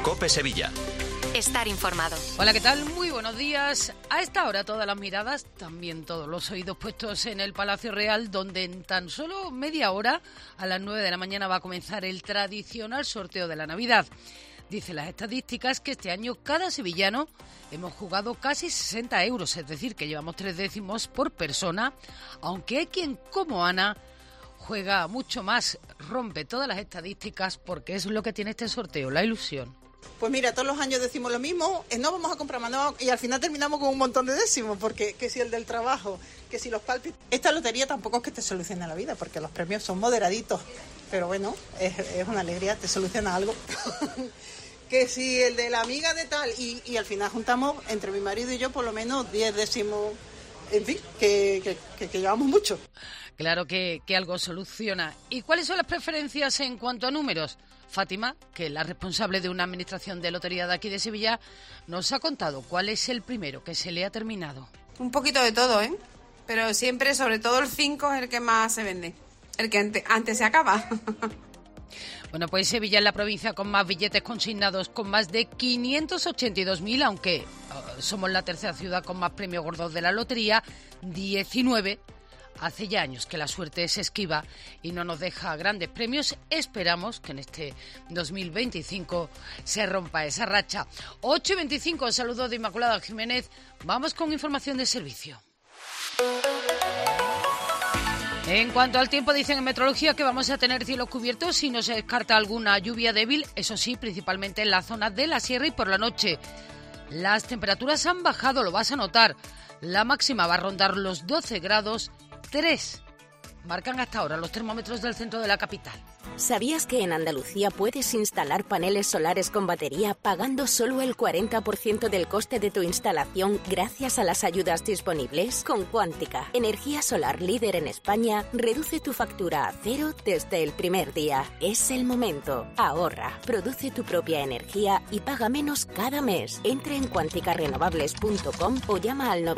COPE Sevilla. Estar informado. Hola, ¿qué tal? Muy buenos días. A esta hora todas las miradas, también todos los oídos puestos en el Palacio Real, donde en tan solo media hora, a las 9 de la mañana, va a comenzar el tradicional sorteo de la Navidad. Dicen las estadísticas que este año cada sevillano hemos jugado casi 60 euros, es decir, que llevamos 3 décimos por persona, aunque hay quien, como Ana, juega mucho más, rompe todas las estadísticas, porque es lo que tiene este sorteo, la ilusión. Pues mira, todos los años decimos lo mismo, no vamos a comprar más, no, y al final terminamos con un montón de décimos, porque que si el del trabajo, que si los palpis. Esta lotería tampoco es que te solucione la vida, porque los premios son moderaditos, pero bueno, es una alegría, te soluciona algo. Que si el de la amiga de tal, y al final juntamos entre mi marido y yo por lo menos 10 décimos, en fin, que llevamos mucho. Claro que algo soluciona. ¿Y cuáles son las preferencias en cuanto a números? Fátima, que es la responsable de una administración de lotería de aquí de Sevilla, nos ha contado cuál es el primero que se le ha terminado. Un poquito de todo, ¿eh? Pero siempre, sobre todo el 5 es el que más se vende. El que antes se acaba. Bueno, pues Sevilla es la provincia con más billetes consignados, con más de 582.000, aunque somos la tercera ciudad con más premios gordos de la lotería, 19. Hace ya años que la suerte es esquiva y no nos deja grandes premios. Esperamos que en este 2025 se rompa esa racha. 8:25, saludos de Inmaculada Jiménez. Vamos con información de servicio. En cuanto al tiempo, dicen en meteorología que vamos a tener cielos cubiertos y no se descarta alguna lluvia débil, eso sí, principalmente en la zona de la sierra y por la noche. Las temperaturas han bajado, lo vas a notar. La máxima va a rondar los 12 grados. 3 marcan hasta ahora los termómetros del centro de la capital. ¿Sabías que en Andalucía puedes instalar paneles solares con batería pagando solo el 40% del coste de tu instalación gracias a las ayudas disponibles? Con Cuántica, energía solar líder en España, reduce tu factura a cero desde el primer día. Es el momento. Ahorra, produce tu propia energía y paga menos cada mes. Entra en cuanticarenovables.com o llama al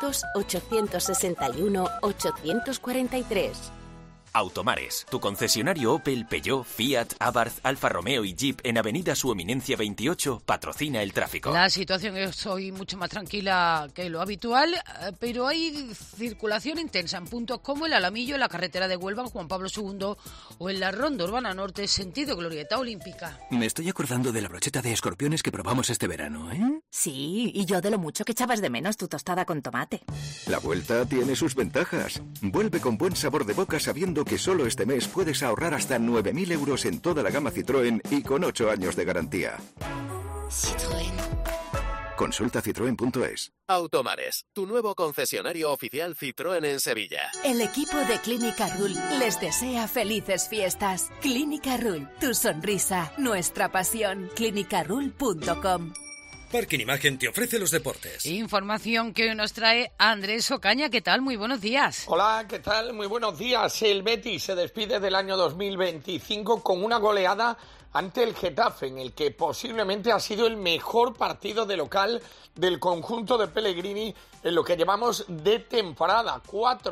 900-861-843. Automares, tu concesionario Opel, Peugeot, Fiat, Abarth, Alfa Romeo y Jeep en Avenida Su Eminencia 28 patrocina el tráfico. La situación es hoy mucho más tranquila que lo habitual, pero hay circulación intensa en puntos como el Alamillo, en la carretera de Huelva, Juan Pablo II, o en la Ronda Urbana Norte, sentido Glorieta Olímpica. Me estoy acordando de la brocheta de escorpiones que probamos este verano, ¿eh? Sí, y yo de lo mucho que echabas de menos tu tostada con tomate. La vuelta tiene sus ventajas. Vuelve con buen sabor de boca sabiendo que solo este mes puedes ahorrar hasta 9.000 euros en toda la gama Citroën y con 8 años de garantía. Citroën. Consulta citroen.es. Automares, tu nuevo concesionario oficial Citroën en Sevilla. El equipo de Clínica Rull les desea felices fiestas. Clínica Rull, tu sonrisa, nuestra pasión. clinicarull.com. Parking Imagen te ofrece los deportes. Información que hoy nos trae Andrés Ocaña. ¿Qué tal? Muy buenos días. Hola, ¿qué tal? Muy buenos días. El Betis se despide del año 2025 con una goleada ante el Getafe, en el que posiblemente ha sido el mejor partido de local del conjunto de Pellegrini en lo que llevamos de temporada.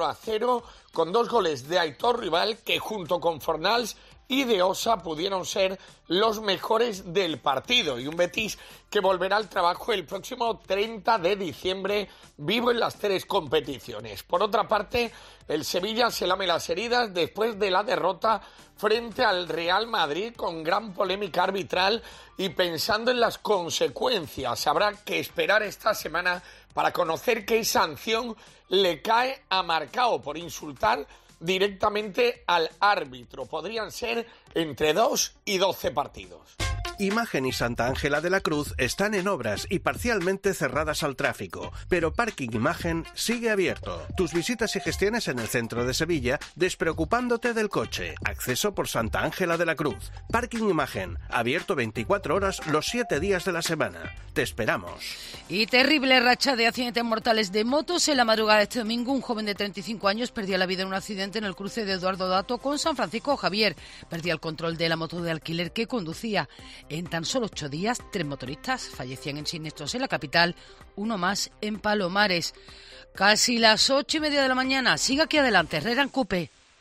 4-0 con 2 goles de Aitor Rival, que junto con Fornals y de Osa pudieron ser los mejores del partido, y un Betis que volverá al trabajo el próximo 30 de diciembre vivo en las 3 competiciones. Por otra parte, el Sevilla se lame las heridas después de la derrota frente al Real Madrid con gran polémica arbitral y pensando en las consecuencias. Habrá que esperar esta semana para conocer qué sanción le cae a Marcao por insultar directamente al árbitro. Podrían ser entre 2 y 12 partidos. Imagen y Santa Ángela de la Cruz están en obras y parcialmente cerradas al tráfico, pero Parking Imagen sigue abierto. Tus visitas y gestiones en el centro de Sevilla, despreocupándote del coche. Acceso por Santa Ángela de la Cruz. Parking Imagen, abierto 24 horas los 7 días de la semana. Te esperamos. Y terrible racha de accidentes mortales de motos. En la madrugada de este domingo, un joven de 35 años perdía la vida en un accidente en el cruce de Eduardo Dato con San Francisco Javier. Perdía el control de la moto de alquiler que conducía. En tan solo 8 días, 3 motoristas fallecían en siniestros en la capital, uno más en Palomares. Casi las 8:30 de la mañana. Siga aquí adelante, Herrera en COPE.